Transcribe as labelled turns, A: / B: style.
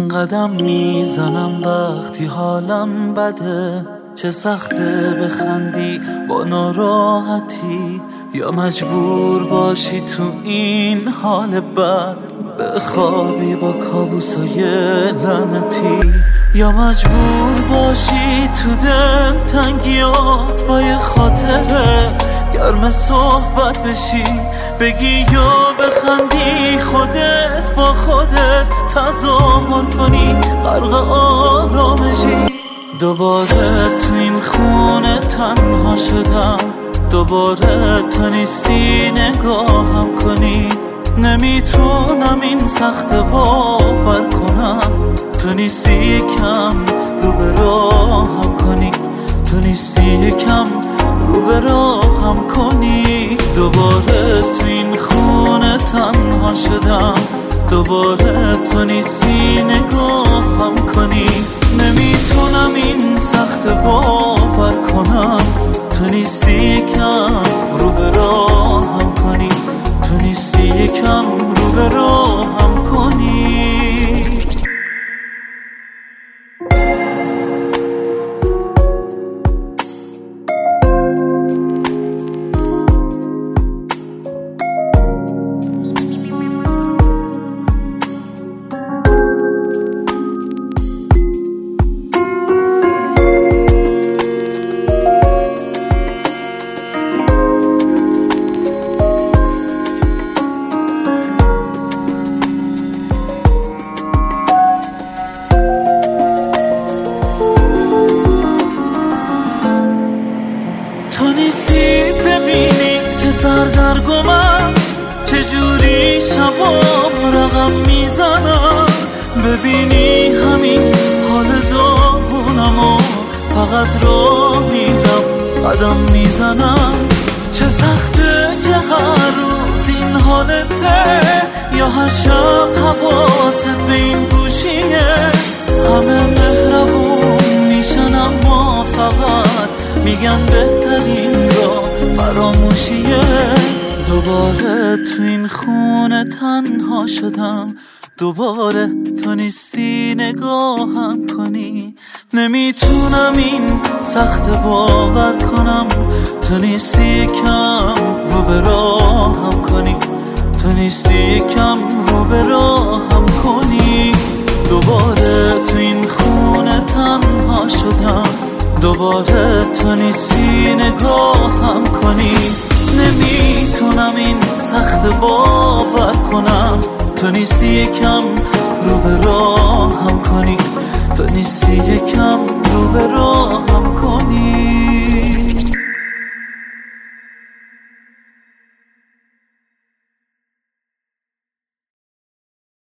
A: قدم میزنم وقتی حالم بده، چه سخته بخندی با ناراحتی، یا مجبور باشی تو این حال بد بخوابی با کابوسای لعنتی، یا مجبور باشی تو دل تنگیات با یه خاطره گرم صحبت بشی، بگی یا بخندی خودت با خودت تظاهر کنی غرق آرامشی. دوباره تو این خونه تنها شدم، دوباره تو نیستی نگاهم کنی، نمیتونم این سخت باور کنم، تو نیستی یکم رو به راهم کنی، تو نیستی یکم رو به راهم کنی. دوباره تو این خونه تنها شدم، دوباره تو نیستی نگاهم کنی، نمیتونم این سخت باور کنم، تو نیستی یکم رو به راهم کنی، تو نیستی یکم رو به راهم کنی. تو نیستی ببینی چه سردرگمم، چجوری شبام رقم میزنم، ببینی همین حال داغونمو فقط راه میرم قدم میزنم. چه سخته که هر روز این حالته، یا هر شب حواست به این گوشیه، همه مهربون میشن اما فقط میگن بهترین راه فراموشیه. دوباره تو این خونه تنها شدم، دوباره تو نیستی نگاهم کنی، نمیتونم این سخت باور کنم، تو نیستی یکم رو به راهم کنی، تو نیستی یکم رو به راهم کنی. دوباره تو این خونه تنها شدم، دوباره تو نیستی نگاهم کنی، نمیتونم این سخت باور کنم، تو نیستی یکم رو به راهم کنی، تو نیستی یکم رو به راهم کنی.